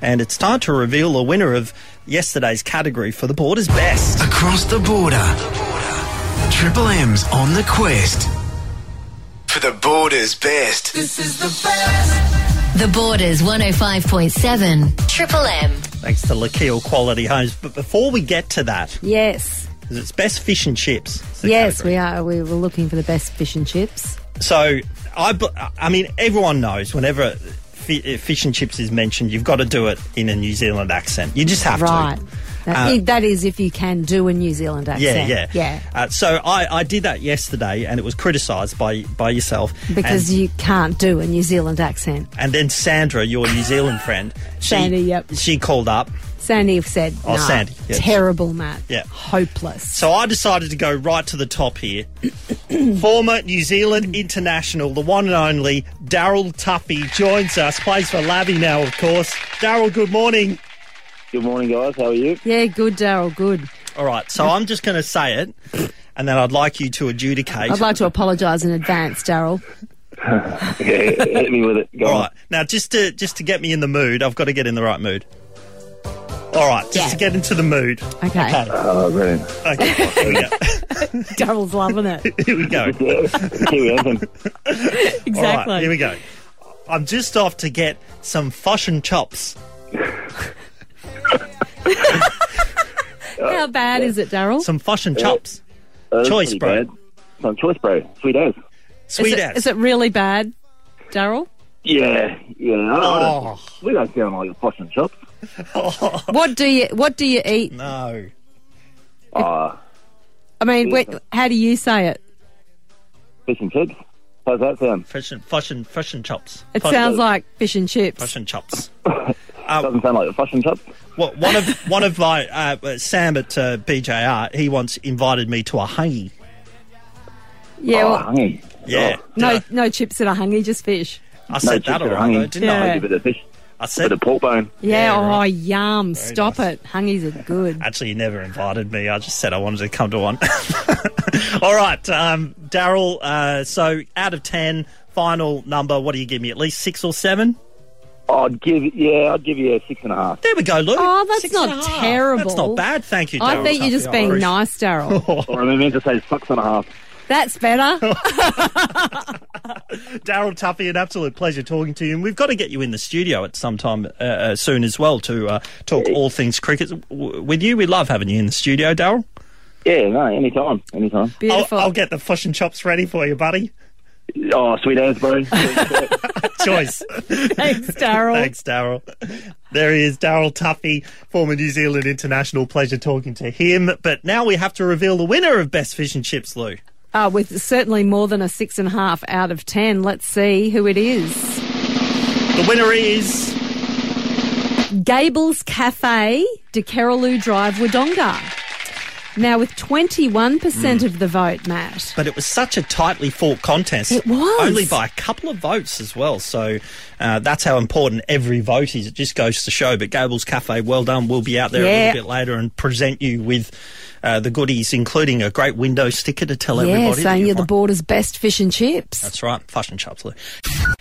And it's time to reveal the winner of yesterday's category for the Border's Best. Across the border. Triple M's on the quest for the Border's Best. This is the best. The Border's 105.7 Triple M. Thanks to Lakeel Quality Homes. But before we get to that, Yes. because it's best fish and chips. it's the Yes, category. we are. We were looking for the best fish and chips. So, I mean, everyone knows whenever fish and chips is mentioned, you've got to do it in a New Zealand accent. You just have Right. to. That is if you can do a New Zealand accent. Yeah. So I did that yesterday, and it was criticised by yourself. Because you can't do a New Zealand accent. And then Sandra, your New Zealand friend, Sandy, yep. she called up. Sandy said, Oh, nah, Sandy, yes. terrible, Matt. Yeah. Hopeless. So I decided to go right to the top here. Former New Zealand international, the one and only Daryl Tuffy joins us. Plays for Labby now, of course. Daryl, good morning. Good morning, guys. How are you? Yeah, good, Daryl, good. All right, so I'm just going to say it, and then I'd like you to adjudicate. I'd like to apologise in advance, Daryl. Yeah, hit me with it. Go All on. right, now just to get me in the mood, I've got to get in the right mood. All right, just Yeah. to get into the mood. Okay. Oh, brilliant. Okay, here we go. Daryl's loving it. Here we go. Kiwi anthem. Exactly. All right, here we go. I'm just off to get some fish and chops. How bad is it, Daryl? Some fish and chops. That's Choice, pretty bro. bad. Some choice, bro. Sweet as. Sweet Is it really bad, Daryl? Yeah. Oh. We don't sound like a posh and chops. What do you eat? No. Uh, I mean, how do you say it? fish and chips. How's that sound? Fish and chops. It sounds like fish and chips. Fish and chops. Doesn't sound like a fish and chops. Well, one of my Sam at BJR, he once invited me to a hungy. Yeah, Oh, well, hungry. Yeah. no chips that are hungry, just fish. I No said chips that that are alright, hungry. though, didn't Yeah. I? Maybe a bit of fish. I Bit said of pork bone. Yeah, Yeah, oh, right. yum. Very Stop nice. it. Hungies are good. Actually, you never invited me. I just said I wanted to come to one. All right, Daryl, so out of 10, final number, what do you give me? At least 6 or 7? I'd give you a 6.5. There we go, Lou. Oh, that's 6 not and a half. terrible. That's not bad. Thank you, Daryl. I think you're just Tuffy. I being appreciate- nice, Daryl. Or I meant to say 6.5. That's better. Daryl Tuffy, an absolute pleasure talking to you. And we've got to get you in the studio at some time soon as well to talk all things cricket with you. We love having you in the studio, Daryl. Yeah, no, anytime. Beautiful. I'll get the fish and chops ready for you, buddy. Oh, sweet as, bro. Choice. Thanks, Daryl. Thanks, Daryl. There he is, Daryl Tuffy, former New Zealand international. Pleasure talking to him. But now we have to reveal the winner of Best Fish and Chips, Lou. With certainly more than a 6.5 out of 10. Let's see who it is. The winner is... Gables Cafe, De Keraloo Drive, Wodonga. Now, with 21% of the vote, Matt. But it was such a tightly fought contest. It was. Only by a couple of votes as well. So that's how important every vote is. It just goes to show. But Gables Cafe, well done. We'll be out there a little bit later and present you with the goodies, including a great window sticker to tell everybody. Yeah, saying that you're the won. Border's best fish and chips. That's right. Fish and chops, Lou.